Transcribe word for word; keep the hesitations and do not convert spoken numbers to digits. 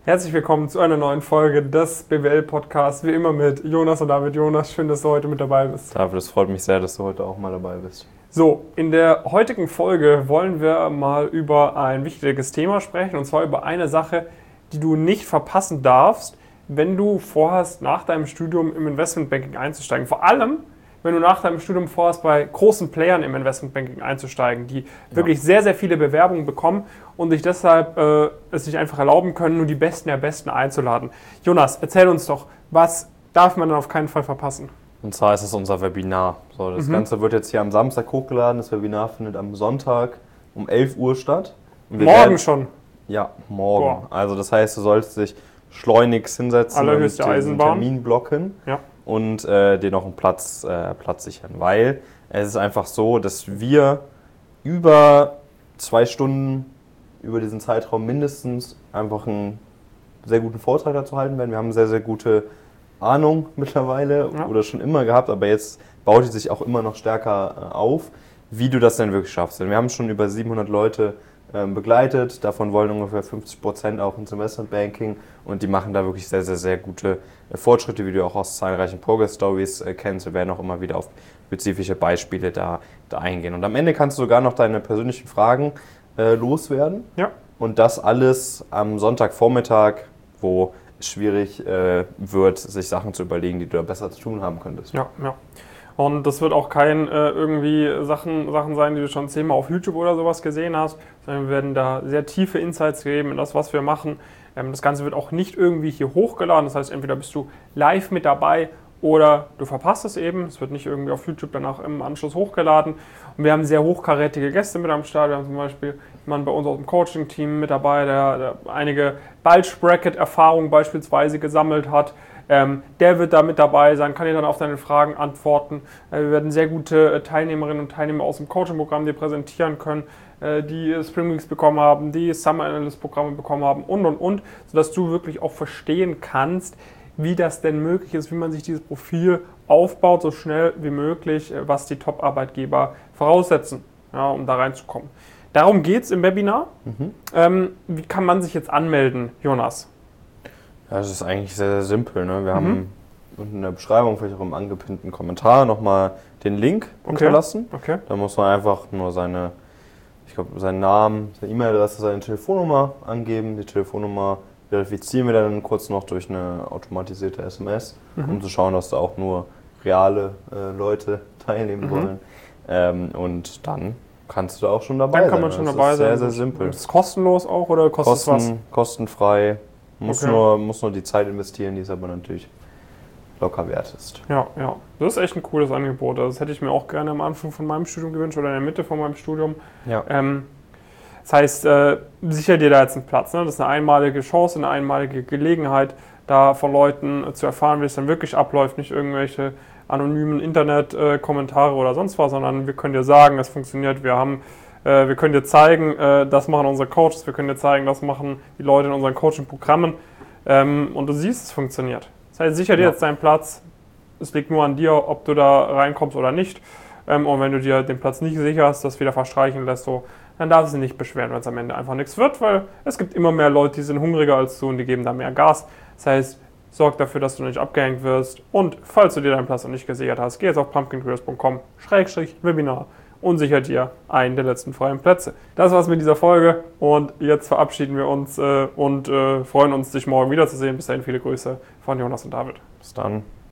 Herzlich willkommen zu einer neuen Folge des B W L-Podcasts, wie immer mit Jonas und David. Jonas, schön, dass du heute mit dabei bist. David, es freut mich sehr, dass du heute auch mal dabei bist. So, in der heutigen Folge wollen wir mal über ein wichtiges Thema sprechen, und zwar über eine Sache, die du nicht verpassen darfst, wenn du vorhast, nach deinem Studium im Investmentbanking einzusteigen. Vor allem, wenn du nach deinem Studium vorhast, bei großen Playern im Investmentbanking einzusteigen, die ja. wirklich sehr, sehr viele Bewerbungen bekommen und sich deshalb äh, es sich einfach erlauben können, nur die Besten der Besten einzuladen. Jonas, erzähl uns doch, was darf man dann auf keinen Fall verpassen? Und zwar ist es unser Webinar. So, das mhm. Ganze wird jetzt hier am Samstag hochgeladen. Das Webinar findet am Sonntag um elf Uhr statt. Und wir morgen werden, schon? Ja, morgen. Boah. Also das heißt, du solltest dich schleunigst hinsetzen Allerhöchste und den Eisenbahn. Termin blocken. Ja. Und äh, dir noch einen Platz, äh, Platz sichern. Weil es ist einfach so, dass wir über zwei Stunden, über diesen Zeitraum mindestens einfach einen sehr guten Vortrag dazu halten werden. Wir haben sehr, sehr gute Ahnung mittlerweile ja. oder schon immer gehabt, aber jetzt baut die sich auch immer noch stärker äh, auf, wie du das denn wirklich schaffst. Denn wir haben schon über siebenhundert Leute ähm, begleitet, davon wollen ungefähr fünfzig Prozent auch ins Investmentbanking und die machen da wirklich sehr, sehr, sehr gute äh, Fortschritte, wie du auch aus zahlreichen Progress-Stories äh, kennst. Wir werden auch immer wieder auf spezifische Beispiele da, da eingehen. Und am Ende kannst du sogar noch deine persönlichen Fragen äh, loswerden. Ja. Und das alles am Sonntagvormittag, wo es schwierig äh, wird, sich Sachen zu überlegen, die du da besser zu tun haben könntest. Ja, ja. Und das wird auch kein äh, irgendwie Sachen, Sachen sein, die du schon zehnmal auf YouTube oder sowas gesehen hast, sondern wir werden da sehr tiefe Insights geben in das, was wir machen. Ähm, das Ganze wird auch nicht irgendwie hier hochgeladen, das heißt, entweder bist du live mit dabei oder du verpasst es eben. Es wird nicht irgendwie auf YouTube danach im Anschluss hochgeladen. Und wir haben sehr hochkarätige Gäste mit am Start. Wir haben zum Beispiel jemanden bei uns aus dem Coaching-Team mit dabei, der, der einige Bulge-Bracket-Erfahrungen beispielsweise gesammelt hat. Ähm, der wird da mit dabei sein, kann dir dann auf deine Fragen antworten. Äh, wir werden sehr gute Teilnehmerinnen und Teilnehmer aus dem Coaching-Programm dir präsentieren können, äh, die Spring Weeks bekommen haben, die Summer Analyst-Programme bekommen haben und, und, und, sodass du wirklich auch verstehen kannst, wie das denn möglich ist, wie man sich dieses Profil aufbaut, so schnell wie möglich, was die Top-Arbeitgeber voraussetzen, ja, um da reinzukommen. Darum geht es im Webinar. Mhm. Ähm, wie kann man sich jetzt anmelden, Jonas? Ja, das ist eigentlich sehr, sehr simpel. Ne? Wir mhm. haben unten in der Beschreibung, vielleicht auch im angepinnten Kommentar, nochmal den Link okay. hinterlassen. Okay. Da muss man einfach nur seine, ich glaube, seinen Namen, seine E-Mail-Adresse, seine Telefonnummer angeben. Die Telefonnummer verifizieren wir dann kurz noch durch eine automatisierte S M S, mhm. um zu schauen, dass da auch nur reale äh, Leute teilnehmen mhm. wollen. Ähm, und dann kannst du da auch schon dabei sein. Dann kann man sein. schon das dabei ist sein. Sehr, sehr simpel. Ist es kostenlos auch oder kostet Kosten, es was? Kostenfrei. Muss, okay. nur, muss nur die Zeit investieren, die es aber natürlich locker wert ist. Ja, ja. Das ist echt ein cooles Angebot. Das hätte ich mir auch gerne am Anfang von meinem Studium gewünscht oder in der Mitte von meinem Studium. Ja. Ähm, Das heißt, äh, sicher dir da jetzt einen Platz. Ne? Das ist eine einmalige Chance, eine einmalige Gelegenheit, da von Leuten äh, zu erfahren, wie es dann wirklich abläuft. Nicht irgendwelche anonymen Internet-Kommentare äh, oder sonst was, sondern wir können dir sagen, es funktioniert. Wir haben, äh, wir können dir zeigen, äh, das machen unsere Coaches. Wir können dir zeigen, das machen die Leute in unseren Coaching-Programmen. Ähm, und du siehst, es funktioniert. Das heißt, sicher dir ja. jetzt deinen Platz. Es liegt nur an dir, ob du da reinkommst oder nicht. Ähm, und wenn du dir den Platz nicht sicherst, das wieder verstreichen lässt, so, dann darfst du dich nicht beschweren, wenn es am Ende einfach nichts wird, weil es gibt immer mehr Leute, die sind hungriger als du und die geben da mehr Gas. Das heißt, sorg dafür, dass du nicht abgehängt wirst. Und falls du dir deinen Platz noch nicht gesichert hast, geh jetzt auf pumpkin careers punkt com Schrägstrich Webinar und sicher dir einen der letzten freien Plätze. Das war's mit dieser Folge und jetzt verabschieden wir uns äh, und äh, freuen uns, dich morgen wiederzusehen. Bis dahin viele Grüße von Jonas und David. Bis dann.